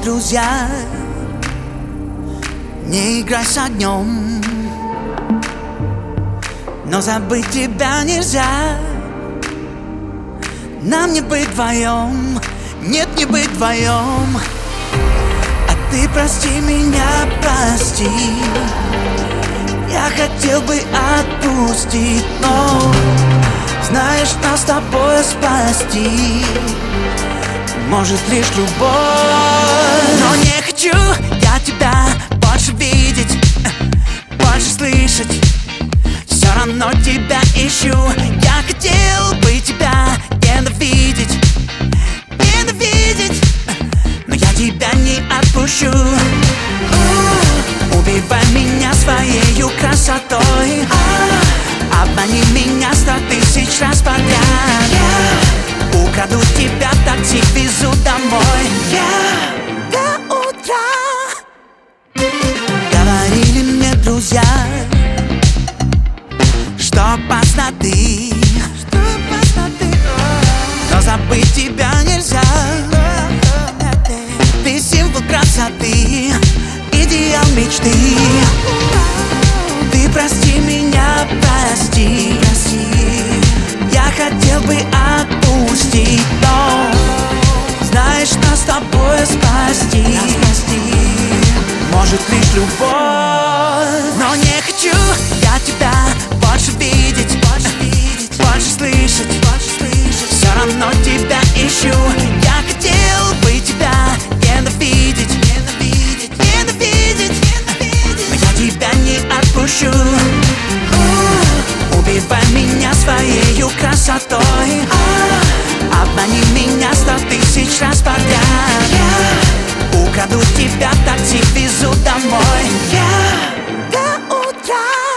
друзья, не играй с огнем, но забыть тебя нельзя. Нам не быть вдвоем, нет, не быть вдвоем. А ты прости меня, прости. Я хотел бы отпустить, но знаешь, нас с тобой спасти может лишь любовь. Но не хочу я тебя больше видеть, больше слышать. Все равно тебя ищу. Я хотел бы тебя ненавидеть, ненавидеть, но я тебя не отпущу. Убивай меня своей красотой, обмани меня 100 000 раз подряд. Украду тебя в такси, везу домой. До утра. Говорили мне друзья, что опасно ты, но забыть тебя нельзя. Ты символ красоты, идеал мечты. Ты прости меня, прости. Я хотел бы отпустить, но знаешь, нас с тобой спасти может лишь любовь. Но не хочу я тебя больше видеть, больше слышать. Все равно тебя ищу. Я хотел бы тебя ненавидеть, ненавидеть, но я тебя не отпущу. Убивай меня своей красотой, обмани меня 100 000 раз подряд. Украду тебя в такси, везу домой. До утра.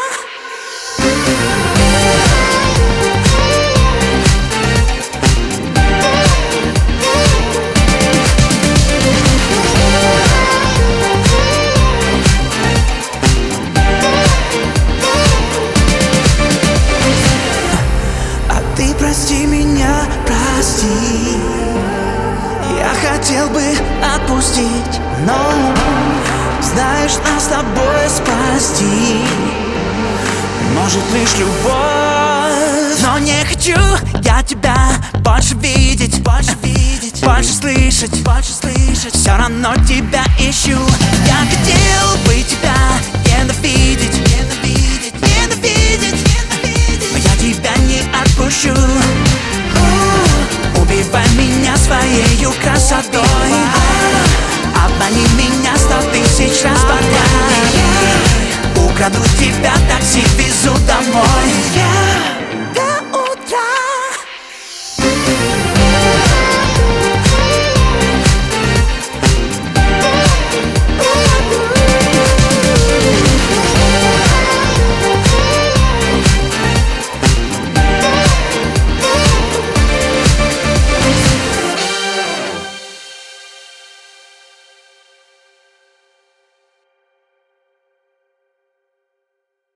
Прости меня, прости. Я хотел бы отпустить, но знаешь, нас с тобой спасти может лишь любовь. Но не хочу я тебя больше видеть, больше слышать. Все равно тебя ищу. Я хотел бы тебя ненавидеть,